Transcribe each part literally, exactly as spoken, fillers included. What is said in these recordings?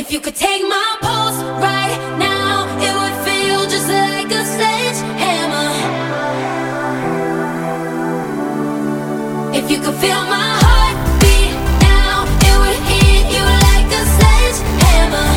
If you could take my pulse right now, it would feel just like a sledgehammer. If you could feel my heartbeat now, it would hit you like a sledgehammer.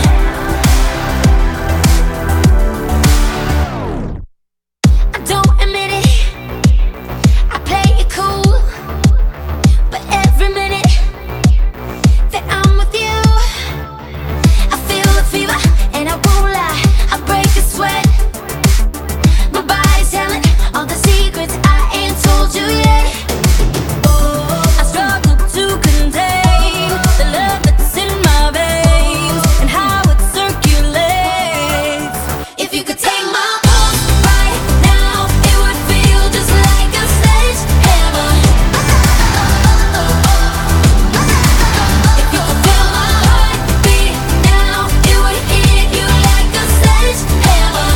I don't admit it, I play it cool, but every minute that I'm with you, I feel a fever and I won't lie, I break a sweat. My body's telling all the secrets I ain't told you yet. I struggle to contain the love that's in my veins and how it circulates. If you could take my pulse right now, it would feel just like a sledgehammer. If you could feel my heartbeat now, it would hit you like a sledgehammer.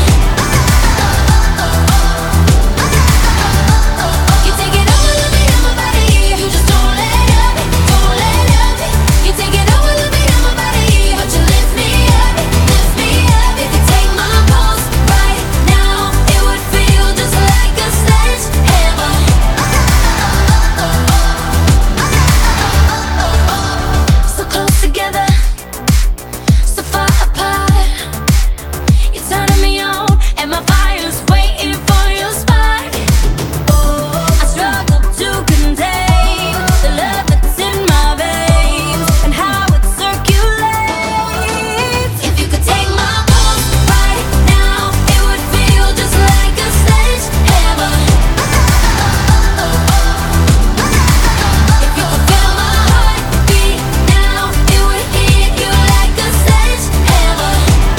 You take it all of me on my body, you just don't let up it, don't let up it. You take it all of me on my body, but you lift me up, lift me up. If you take my pulse right now, it would feel just like a sledgehammer. So close together, so far apart. You're turning me on, and my fire's waiting for your spark. I struggle to contain the love that's in my veins and how it circulates. If you could take my pulse right now, it would feel just like a sledgehammer. If you could feel my heartbeat now, it would hit you like a sledgehammer.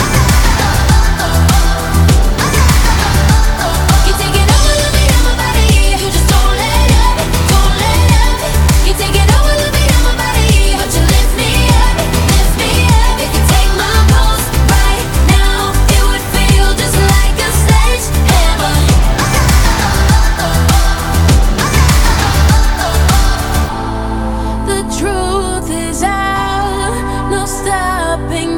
You take it all of me on my body, you just don't let up it, don't let up it. You take it all of me on my body, but you lift me up, lift me up. If you take my pulse right now, it would feel just like a sledgehammer. The truth is out, no stopping